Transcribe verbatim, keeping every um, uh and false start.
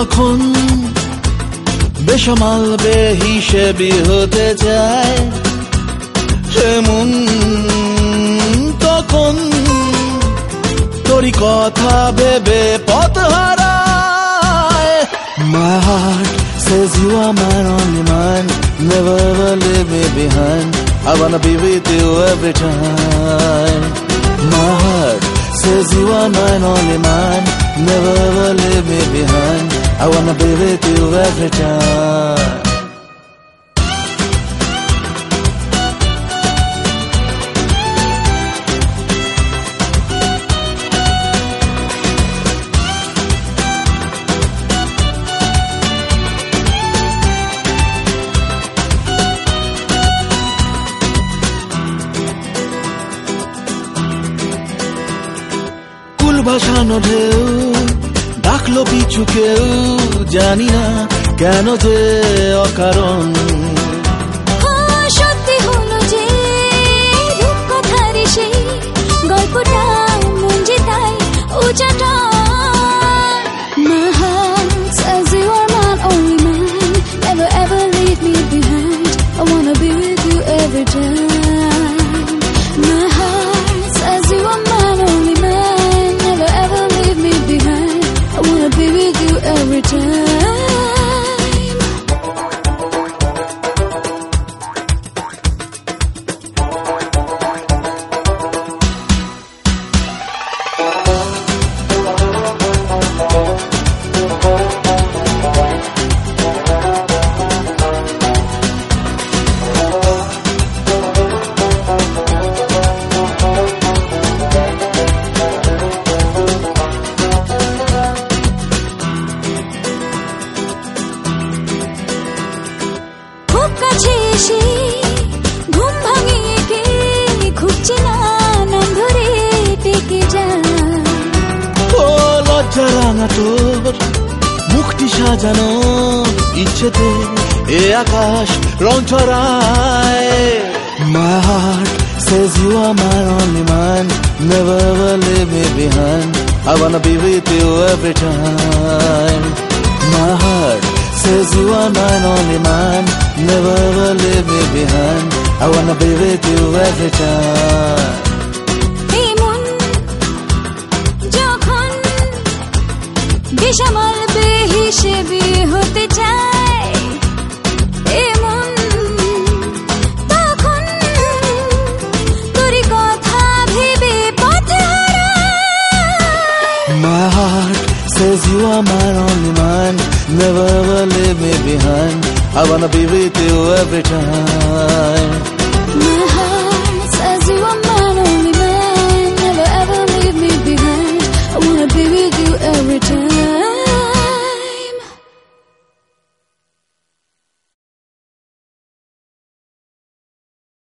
যখন বেসামাল বেহিসেবি হতে চায় এমন তখন তোরই কথা ভেবে পথ হারায় My heart says you are mine, only mine. Never ever leave me behind. I wanna be with you every time. My heart says you are mine, only mine. Never ever leave me behind. I wanna be with you every time. ভাসানো ঢেউ ডাকলো পিছু কেউ জানি না কেন যে অকারণ সত্যি হলো যে রূপকথার সেই গল্পটা মন জেতায় উচাটা My heart says you are mine, only mine. Never ever leave me behind. I wanna be with you every time. My heart says you are mine, only mine. Never ever leave me behind. I wanna be with you every time. ঘুম ভাঙিয়ে কে খুঁজছে না নাম ধরে ডেকে যায় ও লজ্জা রাঙা তোর মুখটি সাজানো ইচ্ছেতে এ আকাশ রং ছড়ায় My heart says you are mine, only mine. Never ever leave me behind. I wanna be with you every time. My heart says you are mine, only mine. Never ever leave me behind. I wanna be with you every time. এমন যখন বেসামাল বেহিসেবি হতে চায় এমন তখন তোরই কথা ভেবে পথ হারায় My heart says you are mine, only mine. Never ever leave me behind. I wanna be with you every time.